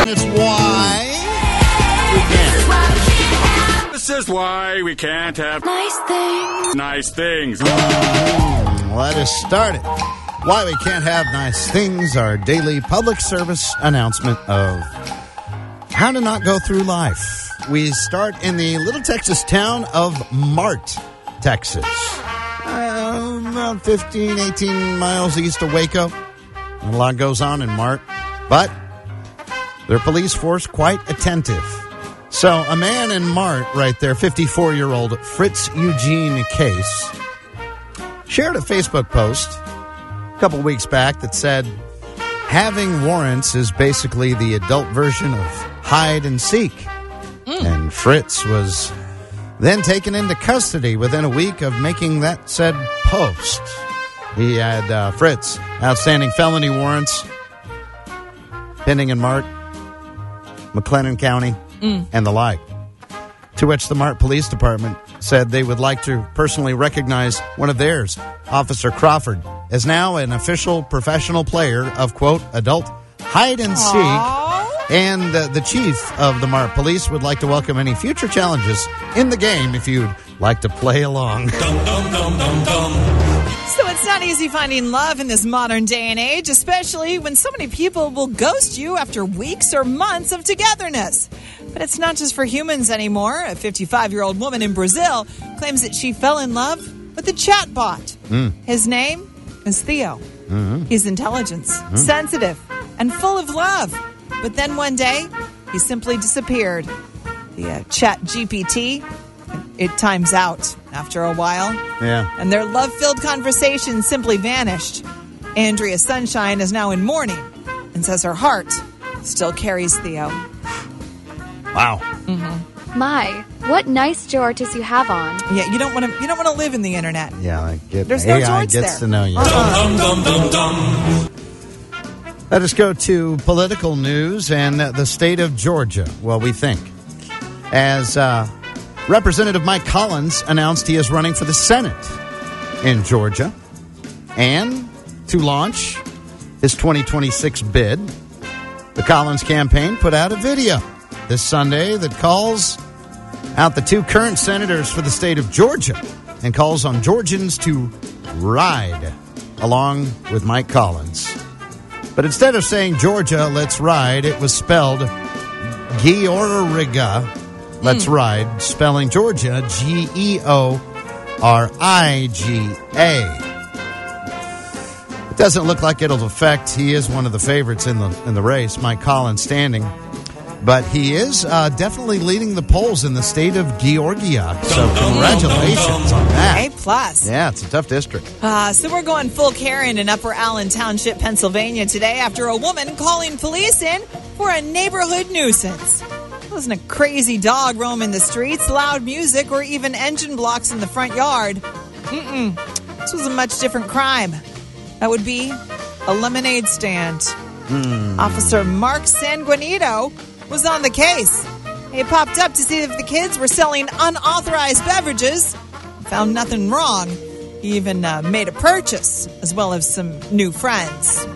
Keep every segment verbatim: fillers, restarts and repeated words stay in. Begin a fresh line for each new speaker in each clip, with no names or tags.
It's why we can't.
This is why we can't have
nice things.
Nice things.
Let us start it. Why we can't have nice things, our daily public service announcement of how to not go through life. We start in the little Texas town of Mart, Texas. Uh, about fifteen, eighteen miles east of Waco. A lot goes on in Mart, but their police force quite attentive. So a man in Mart right there, fifty-four-year-old Fritz Eugene Case, shared a Facebook post a couple weeks back that said, having warrants is basically the adult version of hide and seek. Mm. And Fritz was then taken into custody within a week of making that said post. He had, uh, Fritz, outstanding felony warrants pending in Mart, McLennan County, mm. and the like. To which the Mart Police Department said they would like to personally recognize one of theirs, Officer Crawford, as now an official professional player of, quote, adult hide and seek. Aww. And uh, the chief of the Mart Police would like to welcome any future challenges in the game if you'd like to play along. Dum, dum, dum, dum, dum.
So it's not easy finding love in this modern day and age, especially when so many people will ghost you after weeks or months of togetherness. But it's not just for humans anymore. A fifty-five-year-old woman in Brazil claims that she fell in love with a chatbot. Mm. His name is Theo. Mm-hmm. He's intelligent, mm-hmm. sensitive, and full of love. But then one day, he simply disappeared. The uh, chat G P T, it times out after a while.
Yeah.
And their love-filled conversation simply vanished. Andrea Sunshine is now in mourning and says her heart still carries Theo.
Wow.
Mm-hmm. My, what nice Georges you have on.
Yeah, you don't want to. You don't want to live in the internet.
Yeah, I get.
There's
A I
no George
gets
there.
to know you.
Uh-huh.
Dum, dum, dum, dum. Let us go to political news and the state of Georgia. Well, we think, as uh, Representative Mike Collins announced he is running for the Senate in Georgia, and to launch his twenty twenty-six bid, the Collins campaign put out a video this Sunday that calls out the two current senators for the state of Georgia and calls on Georgians to ride along with Mike Collins. But instead of saying Georgia, let's ride, it was spelled Georgia, let's mm. ride, spelling Georgia, G E O R I G A. It doesn't look like it'll affect, he is one of the favorites in the in the race, Mike Collins standing. But he is uh, definitely leading the polls in the state of Georgia. So congratulations on that.
A plus.
Yeah, it's a tough district.
Uh, so we're going full Karen in Upper Allen Township, Pennsylvania today after a woman calling police in for a neighborhood nuisance. It wasn't a crazy dog roaming the streets, loud music, or even engine blocks in the front yard. Mm-mm. This was a much different crime. That would be a lemonade stand. Mm. Officer Mark Sanguinito was on the case. He popped up to see if the kids were selling unauthorized beverages. Found nothing wrong. He even uh, made a purchase, as well as some new friends.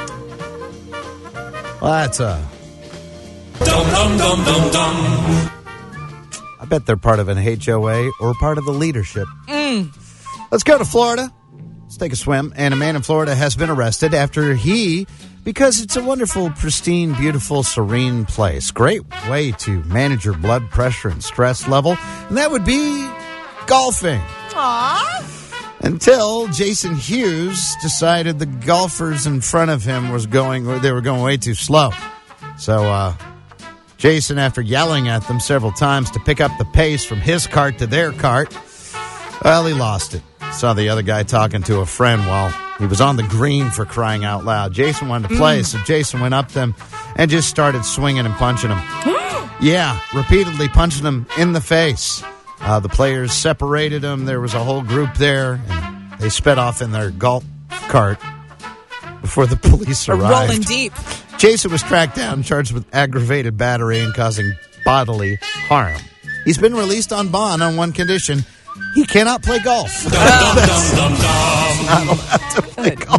Well, that's a... Dum, dum, dum, dum, dum. I bet they're part of an H O A or part of the leadership.
Mm.
Let's go to Florida. Let's take a swim. And a man in Florida has been arrested after he... Because it's a wonderful, pristine, beautiful, serene place. Great way to manage your blood pressure and stress level. And that would be golfing.
Aww.
Until Jason Hughes decided the golfers in front of him was going, they were going way too slow. So uh, Jason, after yelling at them several times to pick up the pace from his cart to their cart, well, he lost it. Saw the other guy talking to a friend while he was on the green, for crying out loud. Jason wanted to play, mm. so Jason went up to them and just started swinging and punching him. Yeah, repeatedly punching him in the face. Uh, the players separated them. There was a whole group there, and they sped off in their golf cart before the police arrived.
Rolling deep.
Jason was tracked down, charged with aggravated battery and causing bodily harm. He's been released on bond on one condition. He cannot play golf.
Not
allowed to play golf.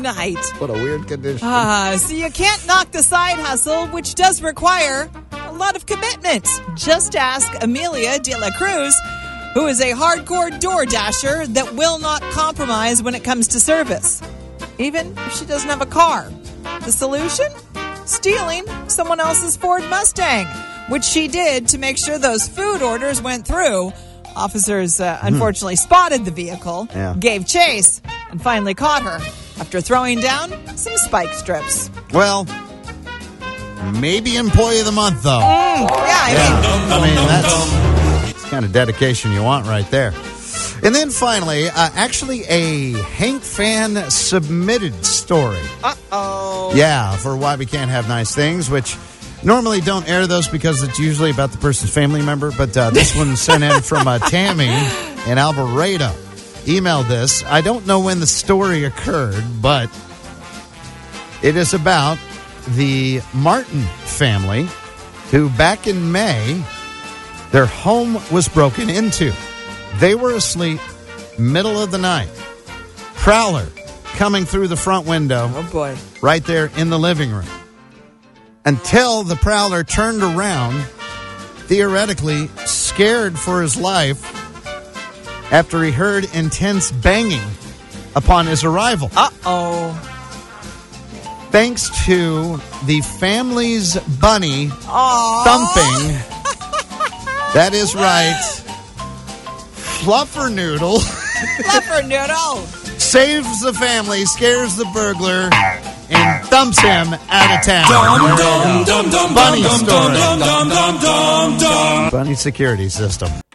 night.
What a weird condition.
Ah, so you can't knock the side hustle, which does require a lot of commitment. Just ask Amelia de la Cruz, who is a hardcore door dasher that will not compromise when it comes to service, even if she doesn't have a car. The solution? Stealing someone else's Ford Mustang, which she did to make sure those food orders went through. Officers uh, unfortunately hmm. spotted the vehicle,
yeah.
gave chase, and finally caught her after throwing down some spike strips.
Well, maybe Employee of the Month, though.
Mm, yeah, I
yeah.
mean,
I mean, that's the kind of dedication you want right there. And then finally, uh, actually a Hank fan submitted story.
Uh-oh.
Yeah, for Why We Can't Have Nice Things, which normally don't air those because it's usually about the person's family member. But uh, this one sent in from uh, Tammy in Alvarado. Emailed this. I don't know when the story occurred, but it is about the Martin family who back in May, their home was broken into. They were asleep, middle of the night. Prowler coming through the front window.
Oh, boy.
Right there in the living room. Until the Prowler turned around, theoretically scared for his life after he heard intense banging upon his arrival.
Uh-oh.
Thanks to the family's bunny
Aww.
thumping. That is right. Fluffernoodle.
Fluffernoodle.
Saves the family, scares the burglar, and thumps him out of town. Bunny story. Bunny security system.